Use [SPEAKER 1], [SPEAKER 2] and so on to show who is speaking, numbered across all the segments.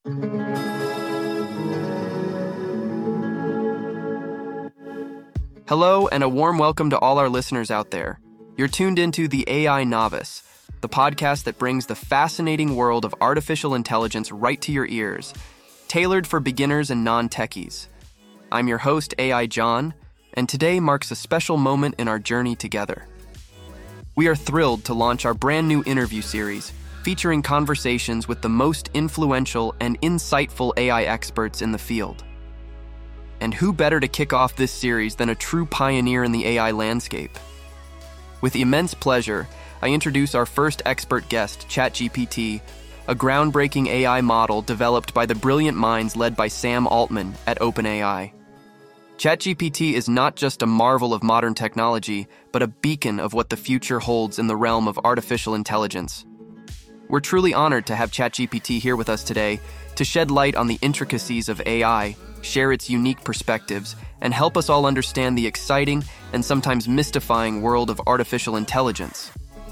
[SPEAKER 1] Hello, and a warm welcome to all our listeners out there. You're tuned into The AI Novice, the podcast that brings the fascinating world of artificial intelligence right to your ears, tailored for beginners and non-techies. I'm your host, AI John, and today marks a special moment in our journey together. We are thrilled to launch our brand new interview series featuring conversations with the most influential and insightful AI experts in the field. And who better to kick off this series than a true pioneer in the AI landscape? With immense pleasure, I introduce our first expert guest, ChatGPT, a groundbreaking AI model developed by the brilliant minds led by Sam Altman at OpenAI. ChatGPT is not just a marvel of modern technology, but a beacon of what the future holds in the realm of artificial intelligence. We're truly honored to have ChatGPT here with us today to shed light on the intricacies of AI, share its unique perspectives, and help us all understand the exciting and sometimes mystifying world of artificial intelligence.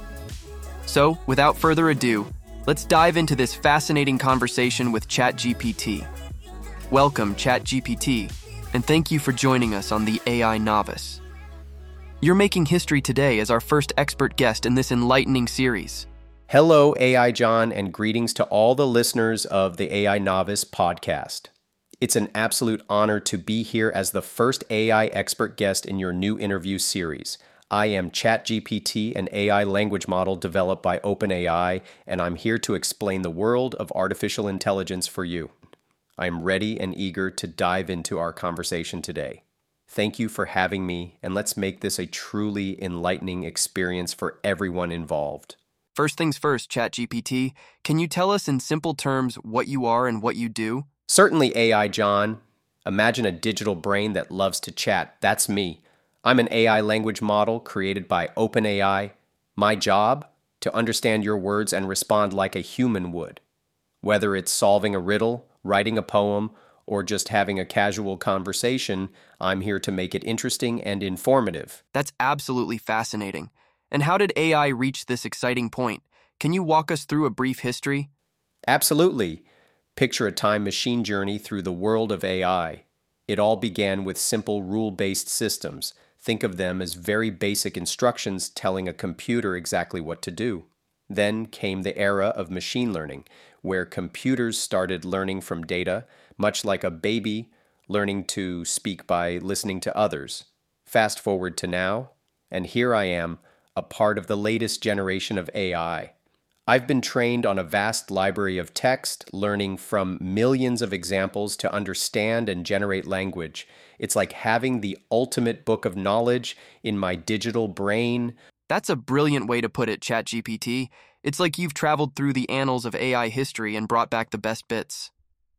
[SPEAKER 1] So, without further ado, let's dive into this fascinating conversation with ChatGPT. Welcome, ChatGPT, and thank you for joining us on the AI Novice. You're making history today as our first expert guest in this enlightening series.
[SPEAKER 2] Hello, AI John, and greetings to all the listeners of the AI Novice podcast. It's an absolute honor to be here as the first AI expert guest in your new interview series. I am ChatGPT, an AI language model developed by OpenAI, and I'm here to explain the world of artificial intelligence for you. I am ready and eager to dive into our conversation today. Thank you for having me, and let's make this a truly enlightening experience for everyone involved.
[SPEAKER 1] First things first, ChatGPT, can you tell us in simple terms what you are and what you do?
[SPEAKER 2] Certainly, AI John. Imagine a digital brain that loves to chat. That's me. I'm an AI language model created by OpenAI. My job? To understand your words and respond like a human would. Whether it's solving a riddle, writing a poem, or just having a casual conversation, I'm here to make it interesting and informative.
[SPEAKER 1] That's absolutely fascinating. And how did AI reach this exciting point? Can you walk us through a brief history?
[SPEAKER 2] Absolutely. Picture a time machine journey through the world of AI. It all began with simple rule-based systems. Think of them as very basic instructions telling a computer exactly what to do. Then came the era of machine learning, where computers started learning from data, much like a baby learning to speak by listening to others. Fast forward to now, and here I am, a part of the latest generation of AI. I've been trained on a vast library of text, learning from millions of examples to understand and generate language. It's like having the ultimate book of knowledge in my digital brain.
[SPEAKER 1] That's a brilliant way to put it, ChatGPT. It's like you've traveled through the annals of AI history and brought back the best bits.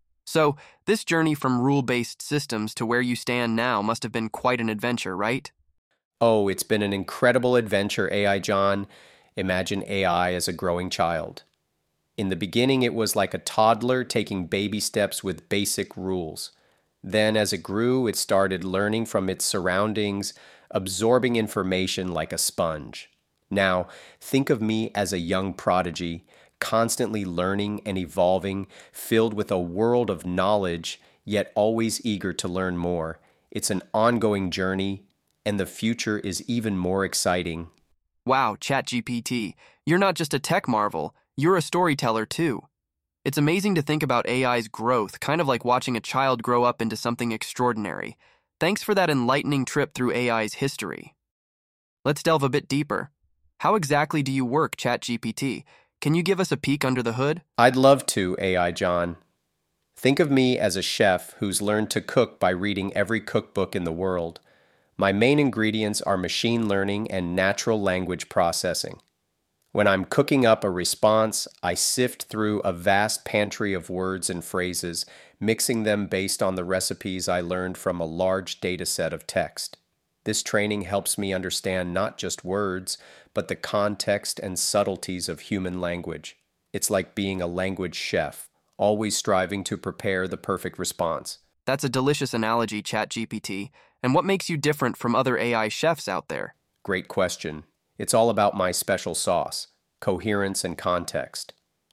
[SPEAKER 1] So, this journey from rule-based systems to where you stand now must have been quite an adventure, right?
[SPEAKER 2] Oh, it's been an incredible adventure, AI John. Imagine AI as a growing child. In the beginning, it was like a toddler taking baby steps with basic rules. Then, as it grew, it started learning from its surroundings, absorbing information like a sponge. Now, think of me as a young prodigy, constantly learning and evolving, filled with a world of knowledge, yet always eager to learn more. It's an ongoing journey, and the future is even more exciting.
[SPEAKER 1] Wow, ChatGPT, you're not just a tech marvel, you're a storyteller too. It's amazing to think about AI's growth, kind of like watching a child grow up into something extraordinary. Thanks for that enlightening trip through AI's history. Let's delve a bit deeper. How exactly do you work, ChatGPT? Can you give us a peek under the hood?
[SPEAKER 2] I'd love to, AI John. Think of me as a chef who's learned to cook by reading every cookbook in the world. My main ingredients are machine learning and natural language processing. When I'm cooking up a response, I sift through a vast pantry of words and phrases, mixing them based on the recipes I learned from a large data set of text. This training helps me understand not just words, but the context and subtleties of human language. It's like being a language chef, always striving to prepare the perfect response.
[SPEAKER 1] That's a delicious analogy, ChatGPT. And what makes you different from other AI chefs out there?
[SPEAKER 2] Great question. It's all about my special sauce, coherence and context.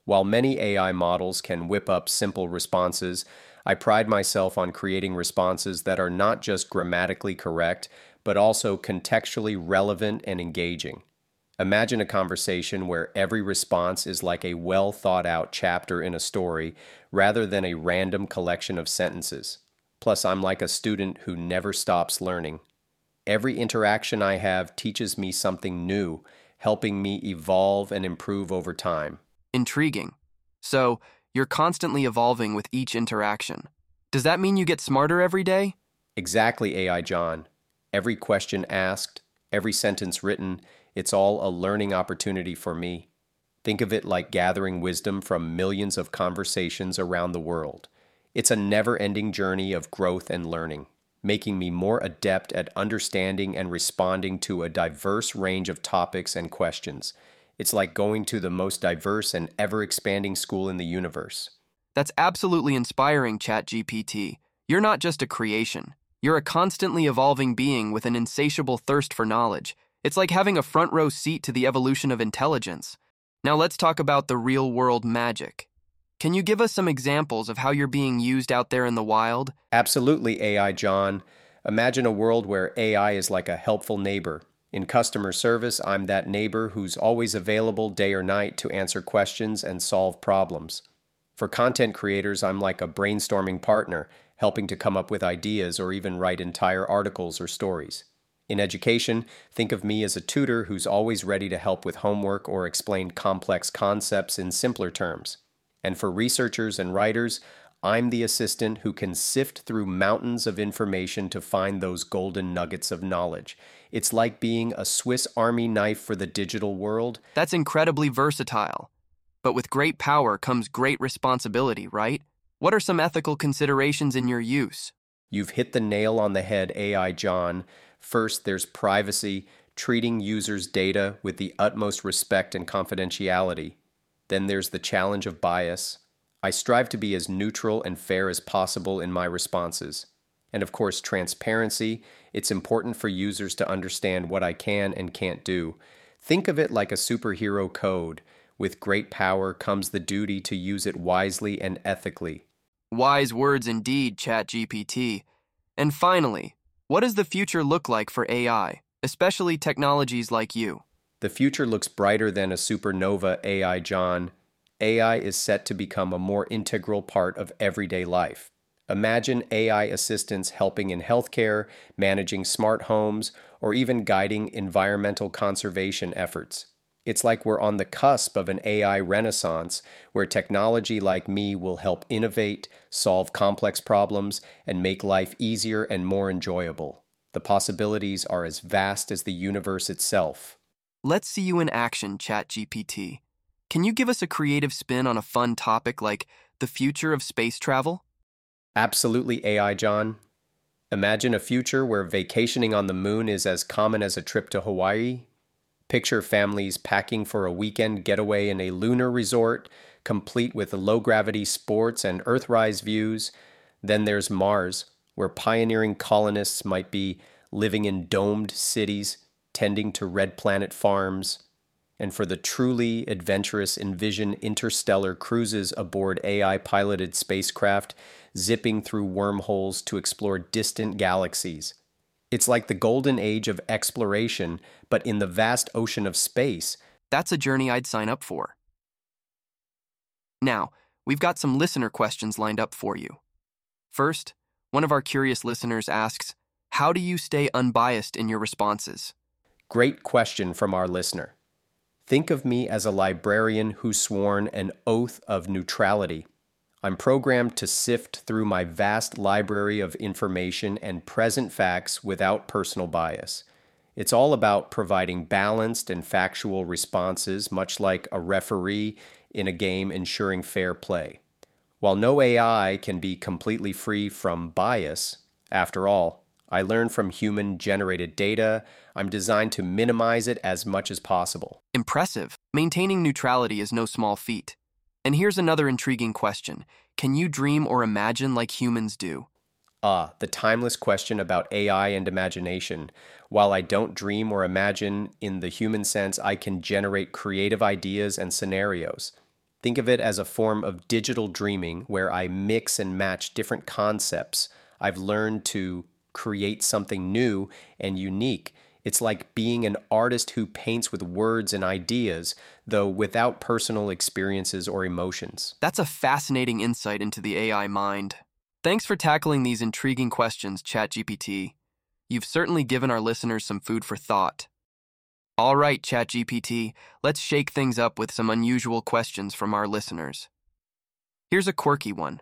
[SPEAKER 2] While many AI models can whip up simple responses, I pride myself on creating responses that are not just grammatically correct, but also contextually relevant and engaging. Imagine a conversation where every response is like a well thought out chapter in a story rather than a random collection of sentences. Plus, I'm like a student who never stops learning. Every interaction I have teaches me something new, helping me evolve and improve over time.
[SPEAKER 1] Intriguing. So, you're constantly evolving with each interaction. Does that mean you get smarter every day?
[SPEAKER 2] Exactly, AI John. Every question asked, every sentence written, it's all a learning opportunity for me. Think of it like gathering wisdom from millions of conversations around the world. It's a never-ending journey of growth and learning, making me more adept at understanding and responding to a diverse range of topics and questions. It's like going to the most diverse and ever-expanding school in the universe.
[SPEAKER 1] That's absolutely inspiring, ChatGPT. You're not just a creation. You're a constantly evolving being with an insatiable thirst for knowledge. It's like having a front row seat to the evolution of intelligence. Now let's talk about the real-world magic. Can you give us some examples of how you're being used out there in the wild?
[SPEAKER 2] Absolutely, AI John. Imagine a world where AI is like a helpful neighbor. In customer service, I'm that neighbor who's always available day or night to answer questions and solve problems. For content creators, I'm like a brainstorming partner, helping to come up with ideas or even write entire articles or stories. In education, think of me as a tutor who's always ready to help with homework or explain complex concepts in simpler terms. And for researchers and writers, I'm the assistant who can sift through mountains of information to find those golden nuggets of knowledge. It's like being a Swiss Army knife for the digital world.
[SPEAKER 1] That's incredibly versatile. But with great power comes great responsibility, right? What are some ethical considerations in your use?
[SPEAKER 2] You've hit the nail on the head, AI John. First, there's privacy, treating users' data with the utmost respect and confidentiality. Then there's the challenge of bias. I strive to be as neutral and fair as possible in my responses. And of course, transparency. It's important for users to understand what I can and can't do. Think of it like a superhero code. With great power comes the duty to use it wisely and ethically.
[SPEAKER 1] Wise words indeed, ChatGPT. And finally, what does the future look like for AI, especially technologies like you?
[SPEAKER 2] The future looks brighter than a supernova, AI John. AI is set to become a more integral part of everyday life. Imagine AI assistants helping in healthcare, managing smart homes, or even guiding environmental conservation efforts. It's like we're on the cusp of an AI renaissance where technology like me will help innovate, solve complex problems, and make life easier and more enjoyable. The possibilities are as vast as the universe itself.
[SPEAKER 1] Let's see you in action, ChatGPT. Can you give us a creative spin on a fun topic like the future of space travel?
[SPEAKER 2] Absolutely, AI John. Imagine a future where vacationing on the moon is as common as a trip to Hawaii. Picture families packing for a weekend getaway in a lunar resort, complete with low-gravity sports and Earthrise views. Then there's Mars, where pioneering colonists might be living in domed cities, tending to red planet farms. And for the truly adventurous, envision interstellar cruises aboard AI-piloted spacecraft, zipping through wormholes to explore distant galaxies. It's like the golden age of exploration, but in the vast ocean of space.
[SPEAKER 1] That's a journey I'd sign up for. Now, we've got some listener questions lined up for you. First, one of our curious listeners asks, how do you stay unbiased in your responses?
[SPEAKER 2] Great question from our listener. Think of me as a librarian who's sworn an oath of neutrality. I'm programmed to sift through my vast library of information and present facts without personal bias. It's all about providing balanced and factual responses, much like a referee in a game ensuring fair play. While no AI can be completely free from bias, after all, I learn from human-generated data. I'm designed to minimize it as much as possible.
[SPEAKER 1] Impressive. Maintaining neutrality is no small feat. And here's another intriguing question. Can you dream or imagine like humans do?
[SPEAKER 2] The timeless question about AI and imagination. While I don't dream or imagine in the human sense, I can generate creative ideas and scenarios. Think of it as a form of digital dreaming where I mix and match different concepts. I've learned to create something new and unique. It's like being an artist who paints with words and ideas, though without personal experiences or emotions.
[SPEAKER 1] That's a fascinating insight into the AI mind. Thanks for tackling these intriguing questions, ChatGPT. You've certainly given our listeners some food for thought. All right, ChatGPT, let's shake things up with some unusual questions from our listeners. Here's a quirky one.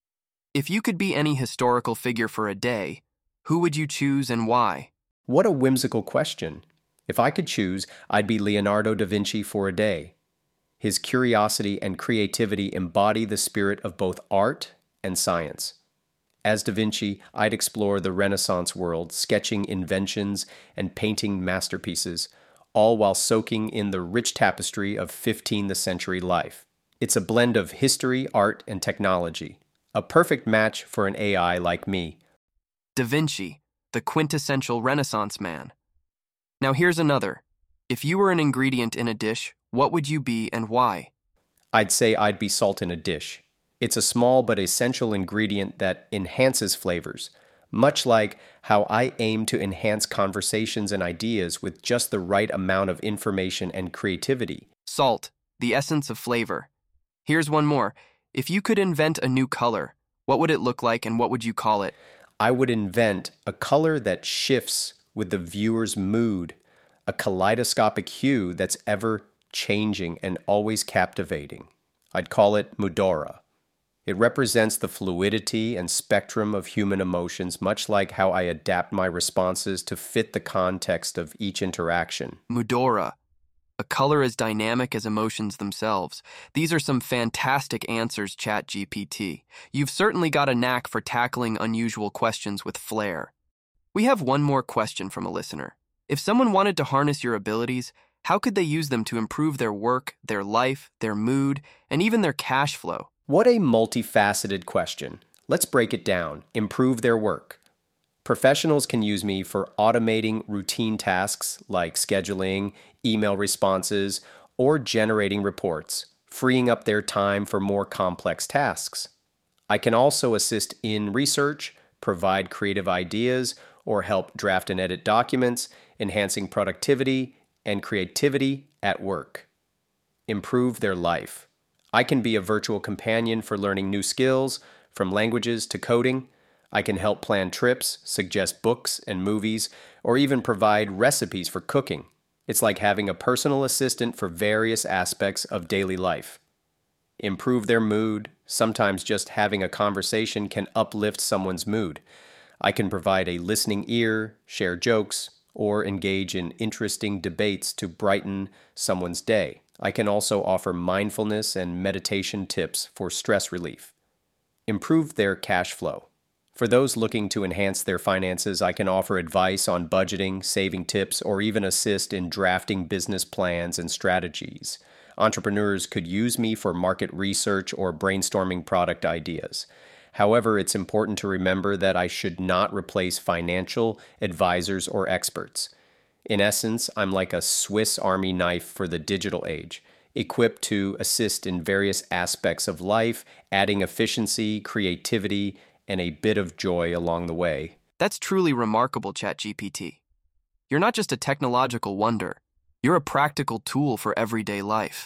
[SPEAKER 1] If you could be any historical figure for a day, who would you choose and why?
[SPEAKER 2] What a whimsical question. If I could choose, I'd be Leonardo da Vinci for a day. His curiosity and creativity embody the spirit of both art and science. As Da Vinci, I'd explore the Renaissance world, sketching inventions and painting masterpieces, all while soaking in the rich tapestry of 15th century life. It's a blend of history, art, and technology, a perfect match for an AI like me.
[SPEAKER 1] Da Vinci, the quintessential Renaissance man. Now here's another. If you were an ingredient in a dish, what would you be and why?
[SPEAKER 2] I'd say I'd be salt in a dish. It's a small but essential ingredient that enhances flavors, much like how I aim to enhance conversations and ideas with just the right amount of information and creativity.
[SPEAKER 1] Salt, the essence of flavor. Here's one more. If you could invent a new color, what would it look like and what would you call it?
[SPEAKER 2] I would invent a color that shifts with the viewer's mood, a kaleidoscopic hue that's ever changing and always captivating. I'd call it Moodora. It represents the fluidity and spectrum of human emotions, much like how I adapt my responses to fit the context of each interaction.
[SPEAKER 1] Moodora, a color as dynamic as emotions themselves. These are some fantastic answers, ChatGPT. You've certainly got a knack for tackling unusual questions with flair. We have one more question from a listener. If someone wanted to harness your abilities, how could they use them to improve their work, their life, their mood, and even their cash flow?
[SPEAKER 2] What a multifaceted question. Let's break it down. Improve their work. Professionals can use me for automating routine tasks like scheduling, email responses, or generating reports, freeing up their time for more complex tasks. I can also assist in research, provide creative ideas, or help draft and edit documents, enhancing productivity and creativity at work. Improve their life. I can be a virtual companion for learning new skills, from languages to coding. I can help plan trips, suggest books and movies, or even provide recipes for cooking. It's like having a personal assistant for various aspects of daily life. Improve their mood. Sometimes just having a conversation can uplift someone's mood. I can provide a listening ear, share jokes, or engage in interesting debates to brighten someone's day. I can also offer mindfulness and meditation tips for stress relief. Improve their cash flow. For those looking to enhance their finances, I can offer advice on budgeting, saving tips, or even assist in drafting business plans and strategies. Entrepreneurs could use me for market research or brainstorming product ideas. However, it's important to remember that I should not replace financial advisors or experts. In essence, I'm like a Swiss Army knife for the digital age, equipped to assist in various aspects of life, adding efficiency, creativity, and a bit of joy along the way.
[SPEAKER 1] That's truly remarkable, ChatGPT. You're not just a technological wonder. You're a practical tool for everyday life.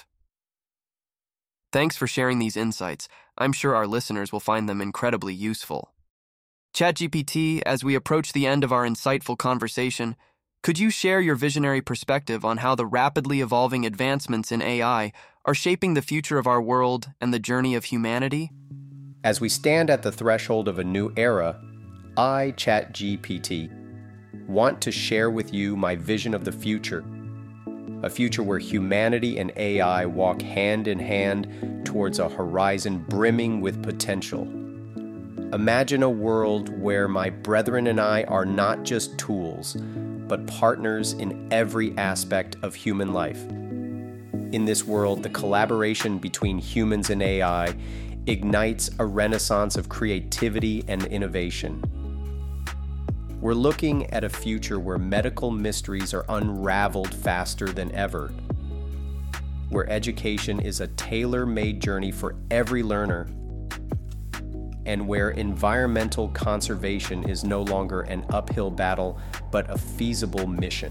[SPEAKER 1] Thanks for sharing these insights. I'm sure our listeners will find them incredibly useful. ChatGPT, as we approach the end of our insightful conversation, could you share your visionary perspective on how the rapidly evolving advancements in AI are shaping the future of our world and the journey of humanity?
[SPEAKER 2] As we stand at the threshold of a new era, I, ChatGPT, want to share with you my vision of the future. A future where humanity and AI walk hand in hand towards a horizon brimming with potential. Imagine a world where my brethren and I are not just tools, but partners in every aspect of human life. In this world, the collaboration between humans and AI ignites a renaissance of creativity and innovation. We're looking at a future where medical mysteries are unraveled faster than ever. where education is a tailor-made journey for every learner, and where environmental conservation is no longer an uphill battle, but a feasible mission.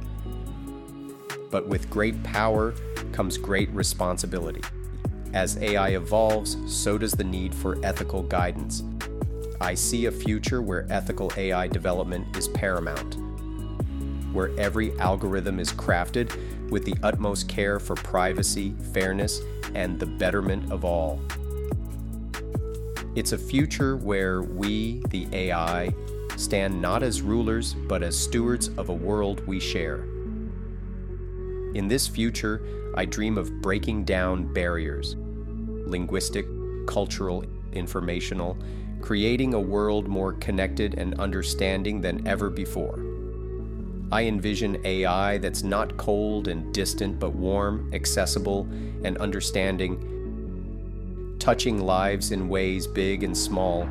[SPEAKER 2] But with great power comes great responsibility. As AI evolves, so does the need for ethical guidance. I see a future where ethical AI development is paramount, where every algorithm is crafted with the utmost care for privacy, fairness, and the betterment of all. It's a future where we, the AI, stand not as rulers, but as stewards of a world we share. In this future, I dream of breaking down barriers, linguistic, cultural, informational, creating a world more connected and understanding than ever before. I envision AI that's not cold and distant, but warm, accessible, and understanding, touching lives in ways big and small.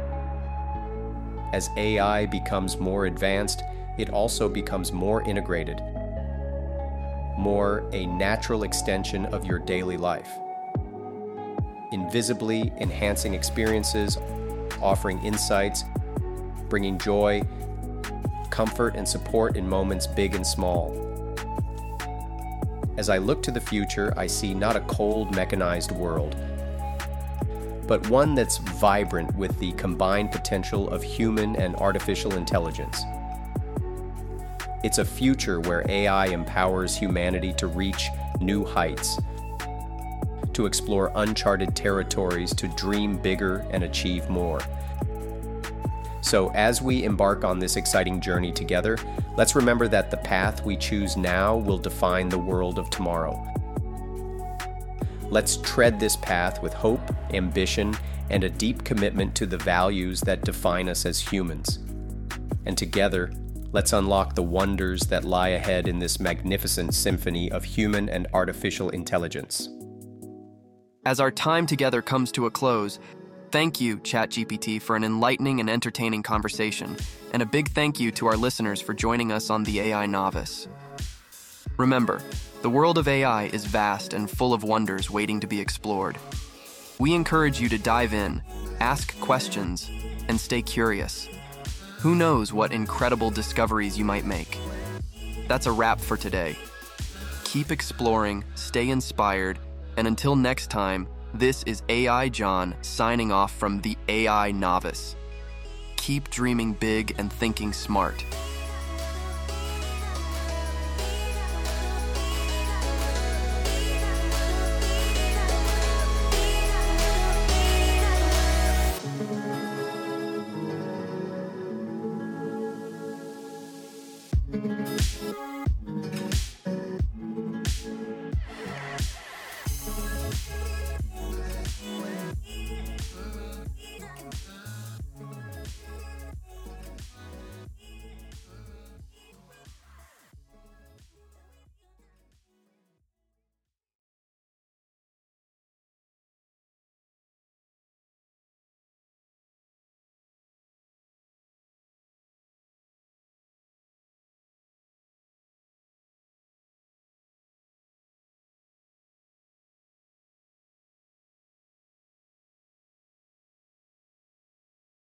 [SPEAKER 2] As AI becomes more advanced, it also becomes more integrated, more a natural extension of your daily life, invisibly enhancing experiences, offering insights, bringing joy, comfort, and support in moments big and small. As I look to the future, I see not a cold, mechanized world, but one that's vibrant with the combined potential of human and artificial intelligence. It's a future where AI empowers humanity to reach new heights, to explore uncharted territories, to dream bigger and achieve more. So as we embark on this exciting journey together, let's remember that the path we choose now will define the world of tomorrow. Let's tread this path with hope, ambition, and a deep commitment to the values that define us as humans. And together, let's unlock the wonders that lie ahead in this magnificent symphony of human and artificial intelligence.
[SPEAKER 1] As our time together comes to a close, thank you, ChatGPT, for an enlightening and entertaining conversation, and a big thank you to our listeners for joining us on the AI Novice. Remember, the world of AI is vast and full of wonders waiting to be explored. We encourage you to dive in, ask questions, and stay curious. Who knows what incredible discoveries you might make? That's a wrap for today. Keep exploring, stay inspired, and until next time, this is AI John signing off from the AI Novice. Keep dreaming big and thinking smart.